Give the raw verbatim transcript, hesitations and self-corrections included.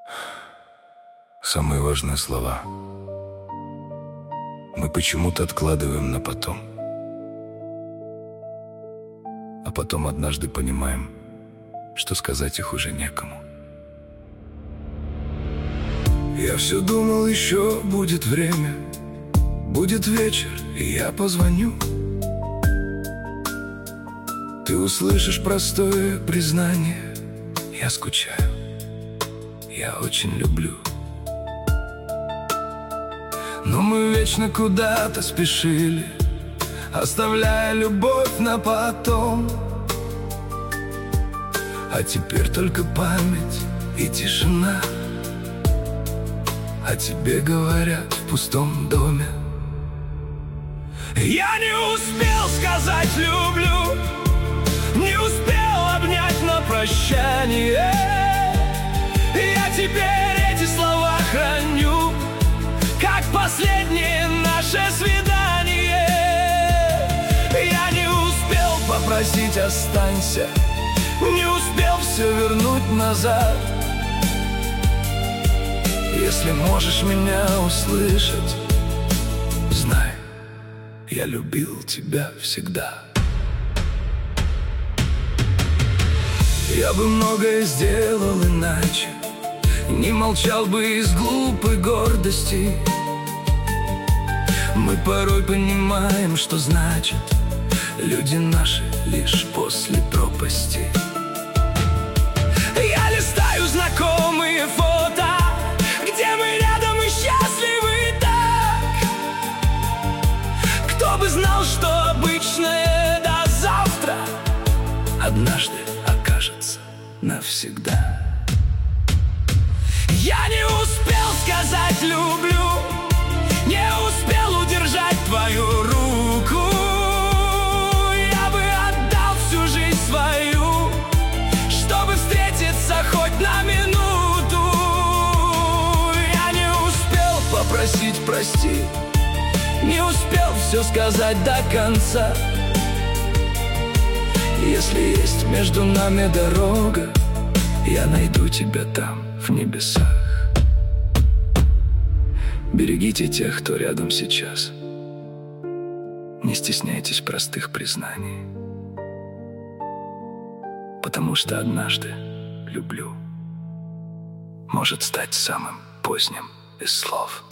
Самые важные слова мы почему-то откладываем на потом. А потом однажды понимаем, что сказать их уже некому. Я все думал, еще будет время, будет вечер, и я позвоню. Ты услышишь простое признание: я скучаю, я очень люблю. Но мы вечно куда-то спешили, оставляя любовь на потом. А теперь только память и тишина о тебе говорят в пустом доме. Я не успел сказать люблю, не успел обнять на прощание. Я теперь эти слова храню, как последнее наше свидание. Я не успел попросить останься, не успел все вернуть назад. Если можешь меня услышать, знай, я любил тебя всегда. Я бы многое сделал иначе, не молчал бы из глупой гордости. Мы порой понимаем, что значит люди наши лишь после пропасти. Я листаю знакомые фото, где мы рядом и счастливы так. Кто бы знал, что обычное до завтра однажды окажется навсегда. Я не успел сказать люблю, не успел удержать твою руку. Я бы отдал всю жизнь свою, чтобы встретиться хоть на минуту. Я не успел попросить прости, не успел все сказать до конца. Если есть между нами дорога, я найду тебя там, в небесах. Берегите тех, кто рядом сейчас. Не стесняйтесь простых признаний, потому что однажды люблю может стать самым поздним из слов.